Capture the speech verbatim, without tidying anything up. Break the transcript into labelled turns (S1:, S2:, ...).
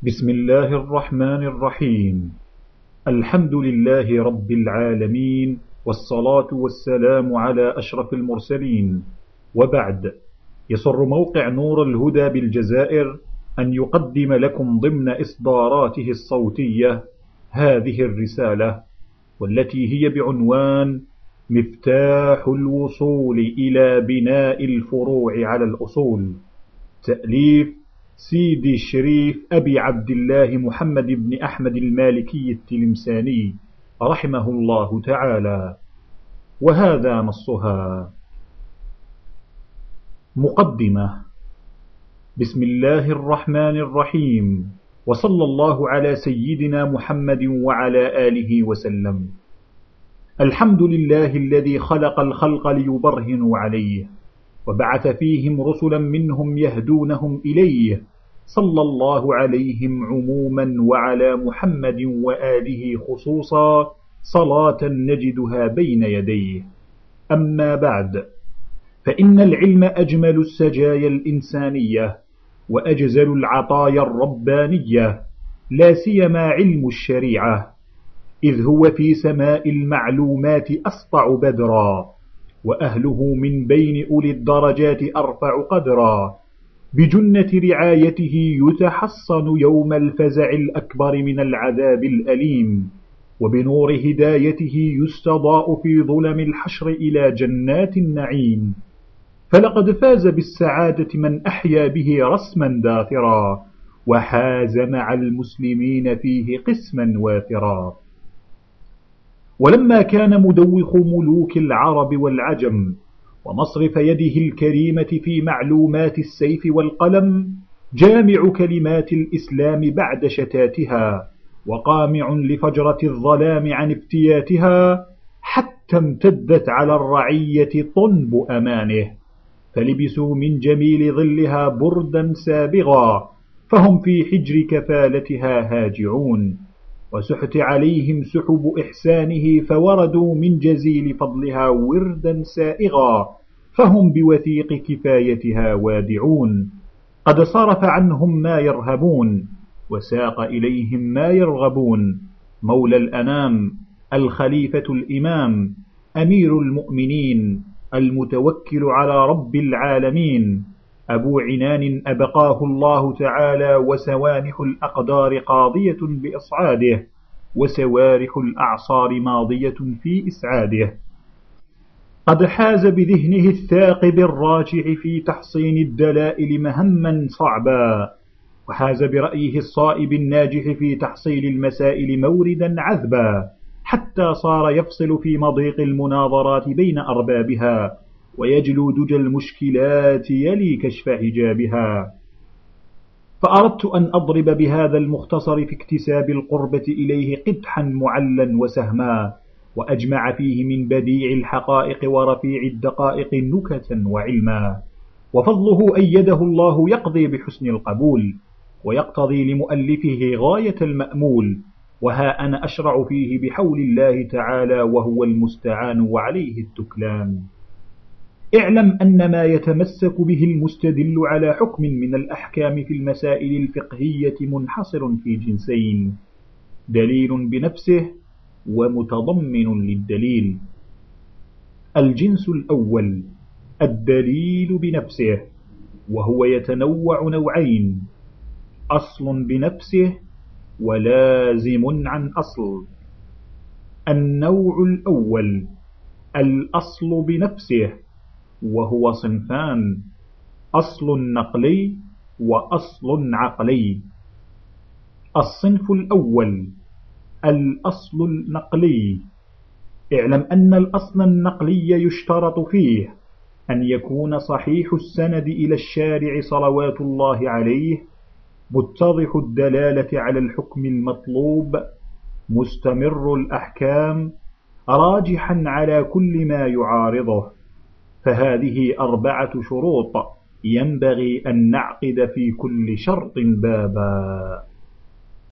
S1: بسم الله الرحمن الرحيم. الحمد لله رب العالمين، والصلاة والسلام على أشرف المرسلين، وبعد. يسر موقع نور الهدى بالجزائر أن يقدم لكم ضمن إصداراته الصوتية هذه الرسالة، والتي هي بعنوان مفتاح الوصول إلى بناء الفروع على الأصول، تأليف سيدي الشريف أبي عبد الله محمد بن أحمد المالكي التلمساني رحمه الله تعالى، وهذا نصها. مقدمة. بسم الله الرحمن الرحيم، وصلى الله على سيدنا محمد وعلى آله وسلم. الحمد لله الذي خلق الخلق ليبرهنوا عليه، وبعث فيهم رسلا منهم يهدونهم إليه، صلى الله عليهم عموما وعلى محمد وآله خصوصا صلاة نجدها بين يديه. أما بعد، فإن العلم أجمل السجايا الإنسانية، وأجزل العطايا الربانية، لا سيما علم الشريعة، إذ هو في سماء المعلومات أسطع بدرا، وأهله من بين أولي الدرجات أرفع قدرا، بجنة رعايته يتحصن يوم الفزع الأكبر من العذاب الأليم، وبنور هدايته يستضاء في ظلم الحشر إلى جنات النعيم. فلقد فاز بالسعادة من أحيا به رسما داثرا، وحاز مع المسلمين فيه قسما وافرا. ولما كان مدوخ ملوك العرب والعجم، ومصرف يده الكريمة في معلومات السيف والقلم، جامع كلمات الإسلام بعد شتاتها، وقامع لفجرة الظلام عن افتياتها، حتى امتدت على الرعية طنب أمانه، فلبسوا من جميل ظلها بردا سابغا، فهم في حجر كفالتها هاجعون، وسحت عليهم سحب إحسانه، فوردوا من جزيل فضلها وردا سائغا، فهم بوثيق كفايتها وادعون. قد صرف عنهم ما يرهبون، وساق إليهم ما يرغبون. مولى الأنام، الخليفة الإمام، أمير المؤمنين، المتوكل على رب العالمين، أبو عنان أبقاه الله تعالى، وسوانح الأقدار قاضية بإصعاده، وسوارح الأعصار ماضية في إسعاده. قد حاز بذهنه الثاقب الراجع في تحصين الدلائل مهما صعبا، وحاز برأيه الصائب الناجح في تحصيل المسائل موردا عذبا، حتى صار يفصل في مضيق المناظرات بين أربابها، ويجلو دجى المشكلات يلي كشف حجابها. فأردت أن أضرب بهذا المختصر في اكتساب القربة إليه قدحا معلا وسهما، وأجمع فيه من بديع الحقائق ورفيع الدقائق نكتا وعلما. وفضله أيده الله يقضي بحسن القبول، ويقتضي لمؤلفه غاية المأمول، وها أنا أشرع فيه بحول الله تعالى، وهو المستعان وعليه التكلان. اعلم أن ما يتمسك به المستدل على حكم من الأحكام في المسائل الفقهية منحصر في جنسين: دليل بنفسه، ومتضمن للدليل. الجنس الأول الدليل بنفسه، وهو يتنوع نوعين: أصل بنفسه، ولازم عن أصل. النوع الأول الأصل بنفسه، وهو صنفان: أصل نقلي وأصل عقلي. الصنف الأول الأصل النقلي. اعلم أن الأصل النقلي يشترط فيه أن يكون صحيح السند إلى الشارع صلوات الله عليه، متضح الدلالة على الحكم المطلوب، مستمر الأحكام، راجحا على كل ما يعارضه. فهذه أربعة شروط ينبغي أن نعقد في كل شرط بابا.